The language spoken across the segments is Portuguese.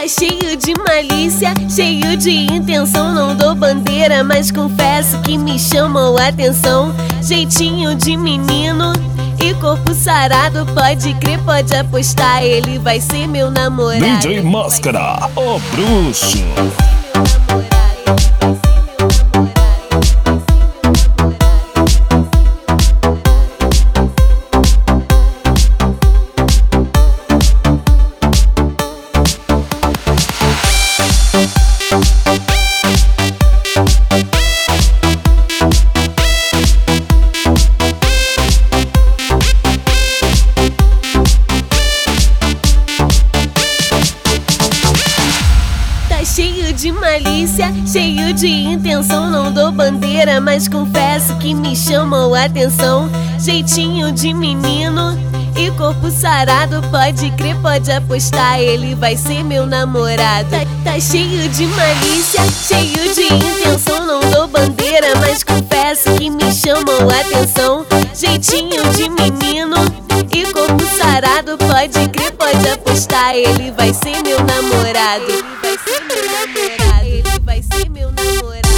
cheio de malícia, cheio de intenção. Não dou bandeira, mas confesso que me chamou a atenção. Jeitinho de menino e corpo sarado, pode crer, pode apostar, ele vai ser meu namorado. DJ Máscara, o bruxo. Cheio de malícia, cheio de intenção. Não dou bandeira, mas confesso que me chamou a atenção. Jeitinho de menino e corpo sarado, pode crer, pode apostar, ele vai ser meu namorado. Tá cheio de malícia, cheio de intenção. Não dou bandeira, mas confesso que me chamou a atenção. Jeitinho de menino e corpo sarado, pode crer, pode apostar, ele vai ser meu namorado. Ele vai ser meu namorado.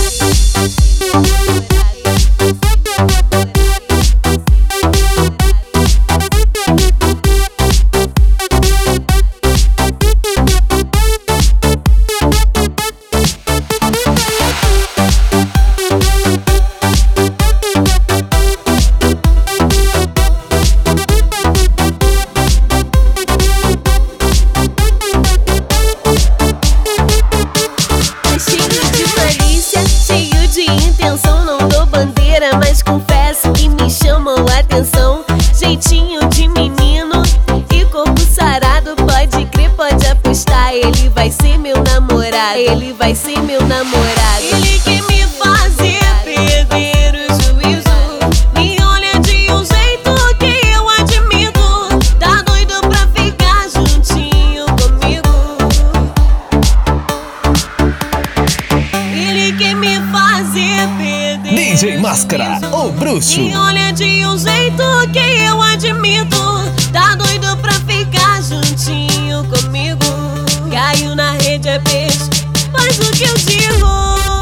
Mas confesso que me chamou a atenção. Jeitinho de menino e corpo sarado, pode crer, pode apostar, ele vai ser meu namorado. Ele vai ser meu namorado. Ele que me fazia perder o juízo, me olha de um jeito que eu admito. Tá doido pra ficar juntinho comigo. Ele que me fazia perder. DJ Máscara, o bruxo. Me olha de um jeito que eu admito. Tá doido pra ficar juntinho comigo. Caiu na rede, é peixe, faz o que eu digo.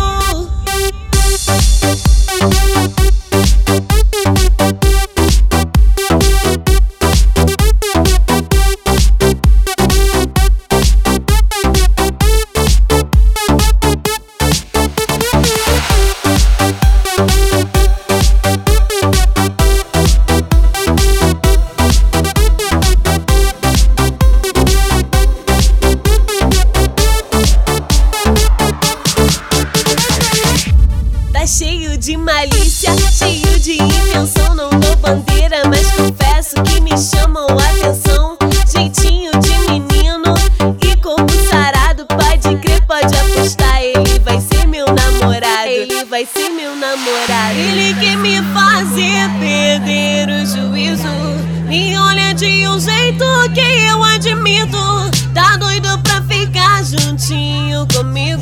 Cheio de malícia, cheio de intenção. Não dou bandeira, mas confesso que me chamou a atenção. Jeitinho de menino e corpo sarado, pode crer, pode apostar, ele vai ser meu namorado. Ele vai ser meu namorado. Ele que me fazia perder o juízo, me olha de um jeito que eu admito. Tá doido pra ficar juntinho comigo.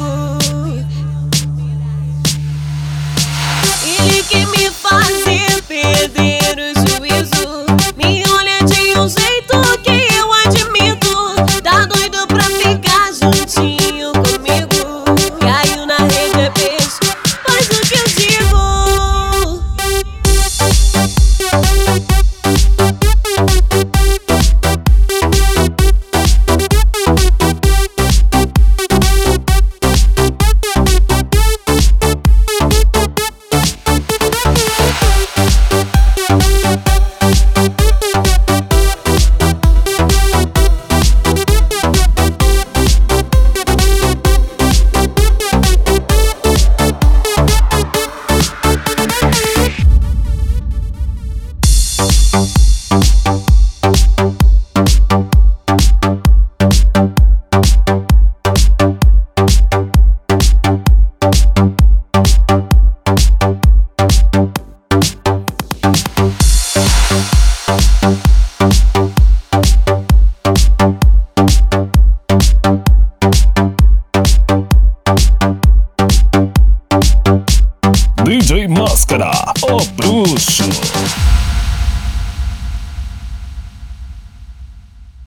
Ele que me fazia perder o juízo, me olha de um jeito que eu admito. Tá doido pra ficar juntinho comigo. Caiu na rede, é peixe, faz o que eu digo. DJ Máscara, o bruxo.